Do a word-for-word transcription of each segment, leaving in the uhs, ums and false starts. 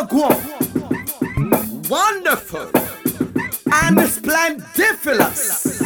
Wagwan. Wonderful and splendifulous.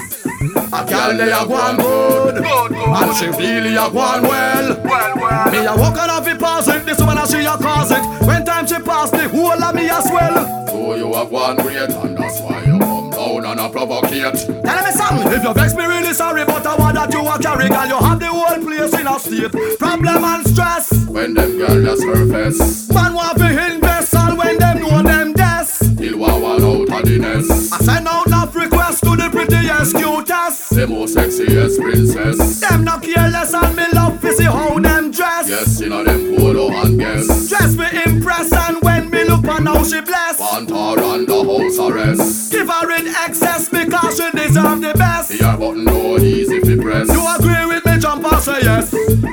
A girl they a gwan good, and she really a gwan well. Me a walk on off it pass it, this woman a she a cause it. When time she pass the whole of me a swell. So you a gwan great, and that's why you come down and a provocate. Tell me something, if you vex me really sorry, but I want that you a carry, girl. You have the whole place in a state. Problem and stress. When them girl just surface, man want to invest all when them know them desk. Till one one out of the nest. I send out enough requests to the prettiest, cutest, the most sexiest princess. Them not careless and me love to see how them dress. Yes, you know them polo and guess. Dress me impress and when me look on how she bless. Want her under house arrest. Give her in excess because she deserve the best. Your button no easy fi press. You agree with me, jump and say yes.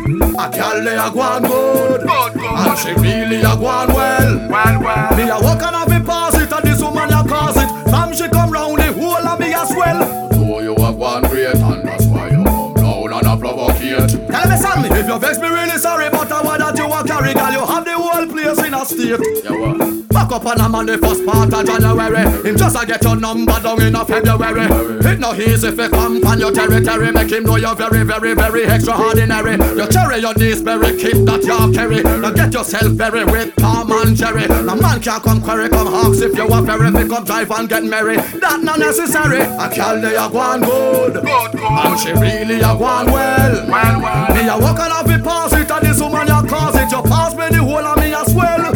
A girl they a gwan good, good, good, and she really a gwan well. Well, well. Me a walk on a pass it, and this woman a cause it. From she come round the whole of me as well. So you a gwan great, and that's why you come down and a provocate. Tell me something, if you vex me really sorry, but I want that you a carry, girl. You have the whole place in a state. Yeah, what? Back up on a man the first part of January. Him just a get your number down in a February. It no easy if you come on your territory. Make him know you're very, very, very extraordinary. You cherry your knees very, keep that you carry. Now get yourself very with Tom and Jerry. Now man can't come query, come hawks if you want very. If come drive and get merry, that not necessary. A girl they a gwan good, good, good, and she really a gwan well. Well, well. Me a walk on off it pass it, and this woman you cause it. You pass me the whole of me as well.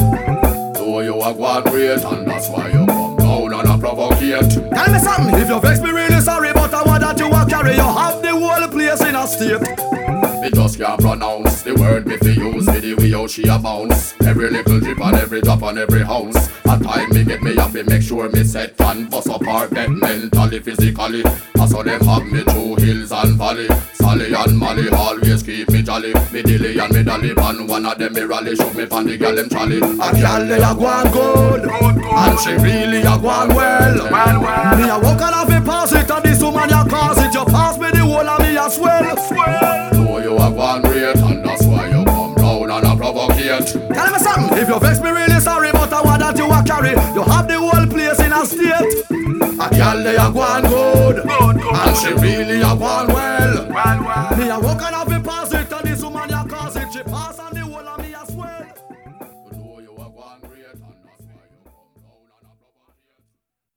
So you a gwan great, and that's why you come down and a provocate. Tell me something, if you vex me really sorry, but I want that you a carry. You have the whole place in a state. Me just can't pronounce the word me fi use with the way how she a bounce. Every little drip and every drop and every house. At time me get me happy, make sure me set and bust apart that mentally, physically. I saw them have me through hills and valley. Sally and Molly always keep me jolly. Me dilly and me dolly, and one of them me rally. Show me pan the girl them trolley. A girl they a gwan good, good, good, and she really a gwan well. Well, well. Me a walk on off it pass it, and this woman you cause it. You pass me the whole of me as well. Swell. So you a gwan great, and that's why you come down and a provocate. Tell me something, if you vex me really sorry, but I want that you a carry. You have the whole place in a state. A girl they a gwan good, good, good, and she really a gwan well.